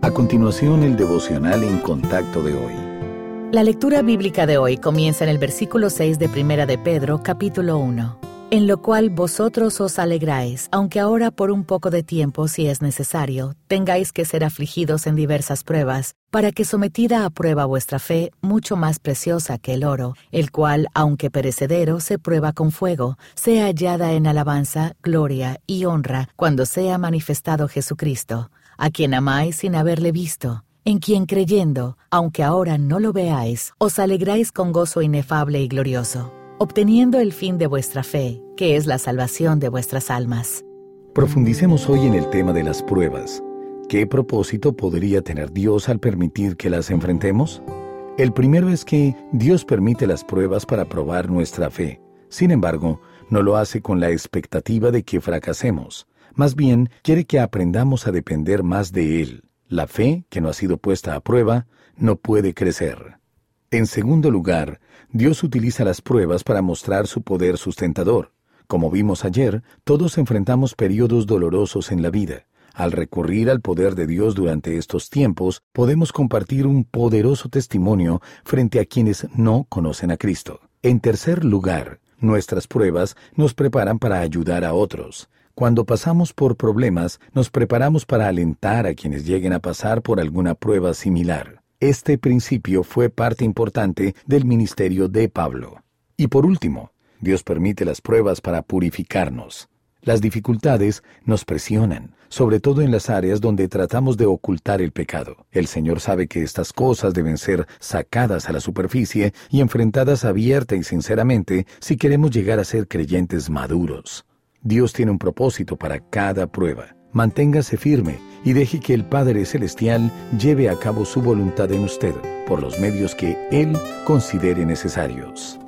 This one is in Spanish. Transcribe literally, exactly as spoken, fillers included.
A continuación, el devocional en contacto de hoy. La lectura bíblica de hoy comienza en el versículo seis de Primera de Pedro, capítulo uno. En lo cual vosotros os alegráis, aunque ahora por un poco de tiempo, si es necesario, tengáis que ser afligidos en diversas pruebas, para que sometida a prueba vuestra fe, mucho más preciosa que el oro, el cual, aunque perecedero, se prueba con fuego, sea hallada en alabanza, gloria y honra, cuando sea manifestado Jesucristo, a quien amáis sin haberle visto, en quien creyendo, aunque ahora no lo veáis, os alegráis con gozo inefable y glorioso, obteniendo el fin de vuestra fe, que es la salvación de vuestras almas. Profundicemos hoy en el tema de las pruebas. ¿Qué propósito podría tener Dios al permitir que las enfrentemos? El primero es que Dios permite las pruebas para probar nuestra fe. Sin embargo, no lo hace con la expectativa de que fracasemos. Más bien, quiere que aprendamos a depender más de Él. La fe, que no ha sido puesta a prueba, no puede crecer. En segundo lugar, Dios utiliza las pruebas para mostrar su poder sustentador. Como vimos ayer, todos enfrentamos periodos dolorosos en la vida. Al recurrir al poder de Dios durante estos tiempos, podemos compartir un poderoso testimonio frente a quienes no conocen a Cristo. En tercer lugar, nuestras pruebas nos preparan para ayudar a otros. Cuando pasamos por problemas, nos preparamos para alentar a quienes lleguen a pasar por alguna prueba similar. Este principio fue parte importante del ministerio de Pablo. Y por último, Dios permite las pruebas para purificarnos. Las dificultades nos presionan, sobre todo en las áreas donde tratamos de ocultar el pecado. El Señor sabe que estas cosas deben ser sacadas a la superficie y enfrentadas abierta y sinceramente si queremos llegar a ser creyentes maduros. Dios tiene un propósito para cada prueba. Manténgase firme y deje que el Padre Celestial lleve a cabo su voluntad en usted por los medios que Él considere necesarios.